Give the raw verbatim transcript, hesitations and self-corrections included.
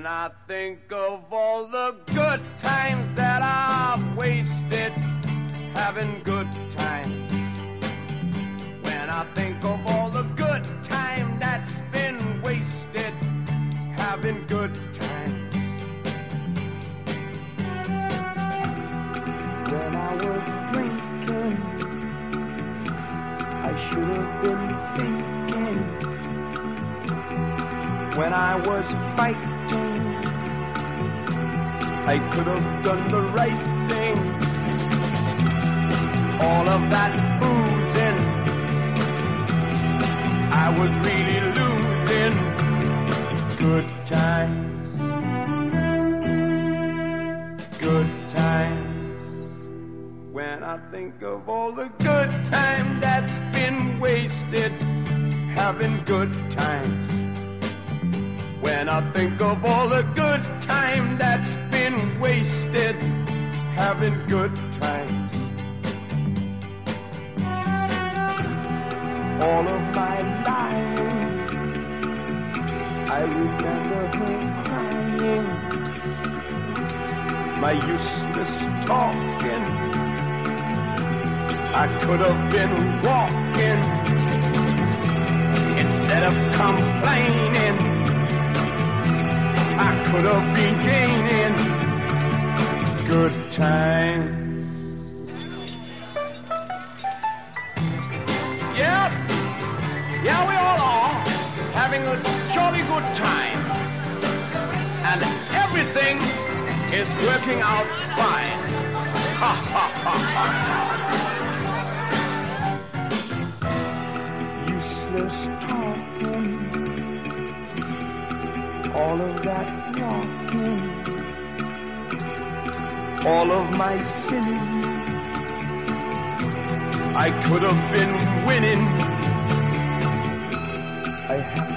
When I think of all the good times that I've wasted, having good times. When I think of all the good time that's been wasted, having good times. When I was drinking, I should have been thinking. When I was fighting, I could have done the right thing. All of that boozing, I was really losing. Good times, good times. When I think of all the good time that's been wasted, having good times. When I think of all the good time that's been wasted, having good times. All of my lying, I remember her crying. My useless talking, I could have been walking instead of complaining. I could have been gaining good times. Yes, yeah, we all are having a jolly good time, and everything is working out fine. Ha ha ha ha. Useless talking, all of that walking, all of my sinning, I could have been winning. I have